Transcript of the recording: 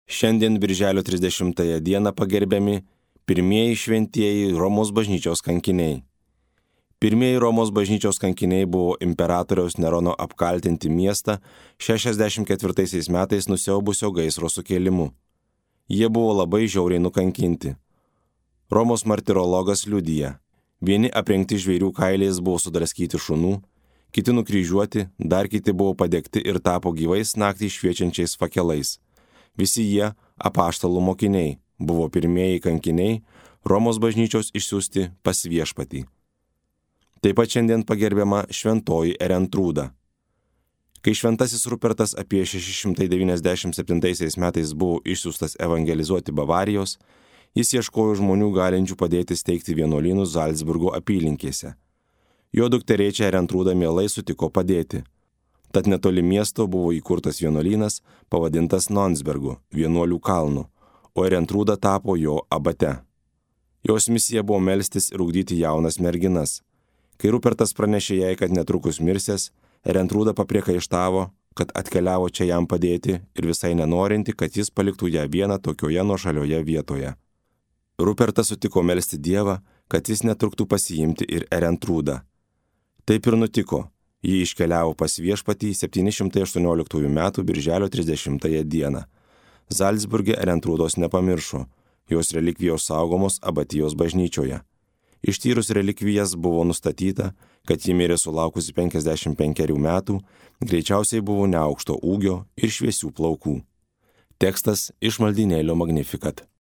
Šiandien birželio 30 dieną pagerbiami pirmieji šventieji Romos bažnyčios kankiniai. Pirmieji Romos bažnyčios kankiniai buvo imperatoriaus Nerono apkaltinti miestą 64 metais nusiaubusio gaisro sukėlimu. Jie buvo labai žiauriai nukankinti. Romos martirologas liudija, vieni aprengti žvėrių kailiais buvo sudraskyti šunų, kiti nukryžiuoti, dar kiti buvo padegti ir tapo gyvais naktį šviečiančiais fakelais. Visi jie, apaštalų mokiniai, buvo pirmieji kankiniai Romos bažnyčios išsiųsti pas Viešpatį. Taip pat šiandien pagerbiama šventoji Erentrūda. Kai šventasis Rupertas apie 697 metais buvo išsiųstas evangelizuoti Bavarijos, jis ieškojo žmonių galinčių padėti steigti vienuolynus Zalcburgo apylinkėse. Jo dukterėčia Erentrūda mielai sutiko padėti. Tad netoli miesto buvo įkurtas vienuolynas pavadintas Nonsbergu, vienuolių kalnu, o Erentrūda tapo jo abate. Jos misija buvo melstis ir ugdyti jaunas merginas. Kai Rupertas pranešė jai, kad netrukus mirsės, Erentrūda papriekaištavo, kad atkeliavo čia jam padėti ir visai nenorinti, kad jis paliktų ją vieną tokioje nuošalioje vietoje. Rupertas sutiko melsti Dievą, kad jis netruktų pasiimti ir Erentrūdą. Taip ir nutiko. Ji iškeliavo pas Viešpatį 718 metų birželio 30 dieną. Zalcburge Erentrūdos nepamiršo, jos relikvijos saugomos abatijos bažnyčioje. Ištyrus relikvijas buvo nustatyta, kad ji mirė sulaukusi 55 metų, greičiausiai buvo neaukšto ūgio ir šviesių plaukų. Tekstas iš maldynėlio Magnificat.